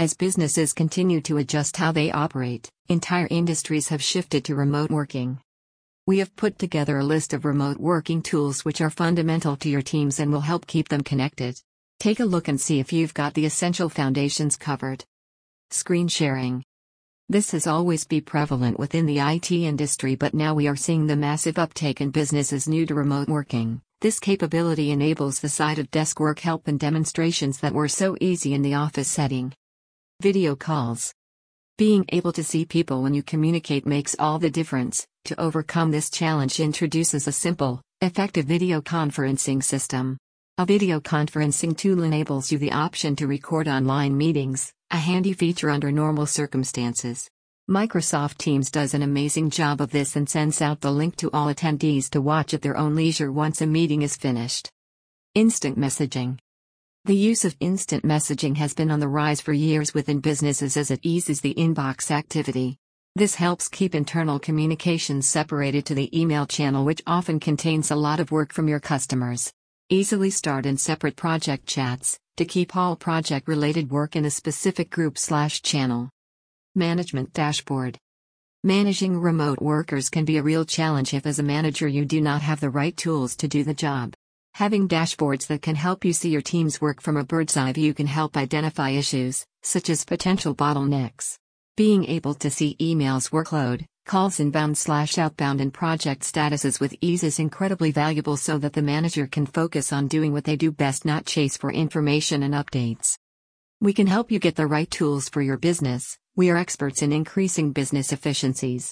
As businesses continue to adjust how they operate, entire industries have shifted to remote working. We have put together a list of remote working tools which are fundamental to your teams and will help keep them connected. Take a look and see if you've got the essential foundations covered. Screen sharing. This has always been prevalent within the IT industry, but now we are seeing the massive uptake in businesses new to remote working. This capability enables the side of desk work help and demonstrations that were so easy in the office setting. Video calls. Being able to see people when you communicate makes all the difference. To overcome this challenge introduces a simple, effective video conferencing system. A video conferencing tool enables you the option to record online meetings, a handy feature under normal circumstances. Microsoft Teams does an amazing job of this and sends out the link to all attendees to watch at their own leisure once a meeting is finished. Instant messaging. The use of instant messaging has been on the rise for years within businesses as it eases the inbox activity. This helps keep internal communications separated to the email channel, which often contains a lot of work from your customers. Easily start in separate project chats, to keep all project-related work in a specific group/channel. Management dashboard. Managing remote workers can be a real challenge if as a manager you do not have the right tools to do the job. Having dashboards that can help you see your team's work from a bird's eye view can help identify issues, such as potential bottlenecks. Being able to see emails, workload, calls inbound/outbound and project statuses with ease is incredibly valuable so that the manager can focus on doing what they do best, not chase for information and updates. We can help you get the right tools for your business. We are experts in increasing business efficiencies.